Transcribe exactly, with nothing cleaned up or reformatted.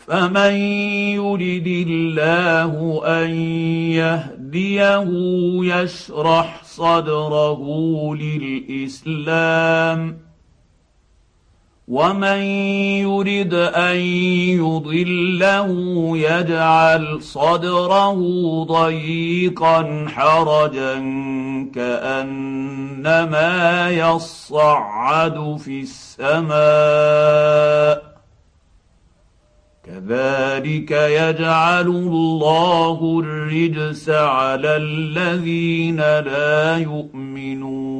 فمن يرد الله ان يهديه يشرح صدره للاسلام ومن يرد ان يضله يجعل صدره ضيقا حرجا كانما يصعد في السماء كذلك يجعل الله الرجس على الذين لا يؤمنون